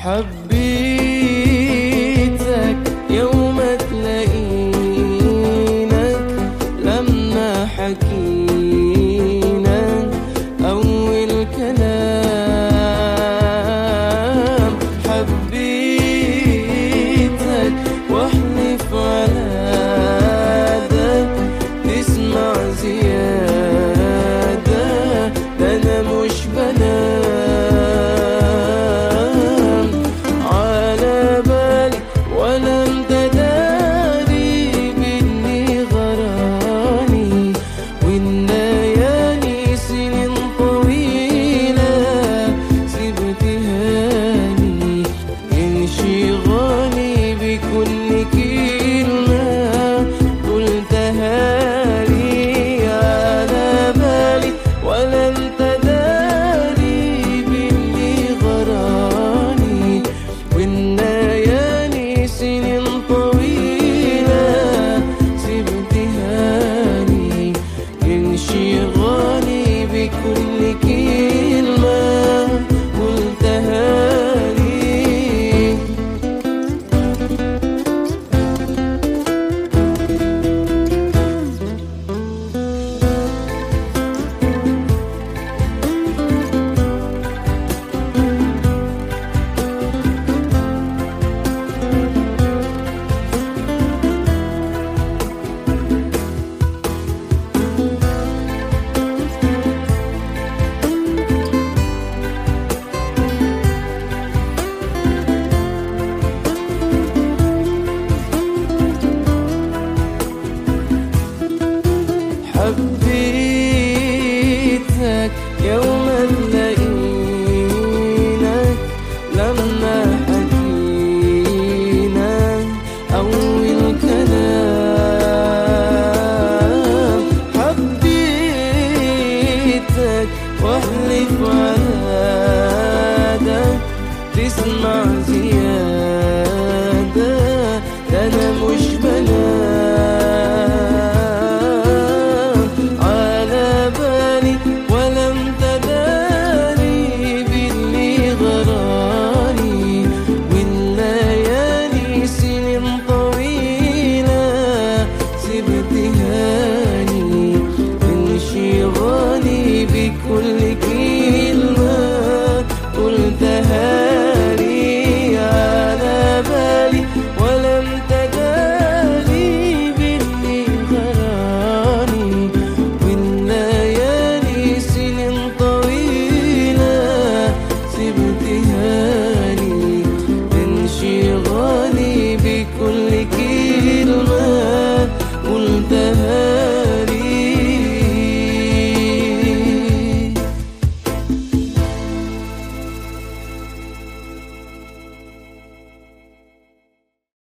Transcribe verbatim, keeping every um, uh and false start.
حبيتك يوم تلاقينك لما حكينا أول كلام. حبيتك واحلف على ده تسمع زيادة، ده أنا مش بنام على بالي ولا انت داري بإني غراني، والليالي سنين طويلة سبتهاني، انشغالي بكل كلمة قلتها لي على بالي ولا انت داري بإني غراني، والليالي سنين طويلة سبتهاني، انشغالي بكل كلمة قلتها لي. حبيتك يوم تلاقينك لما حكينا أول كلام. حبيتك واحلف على ده تسمع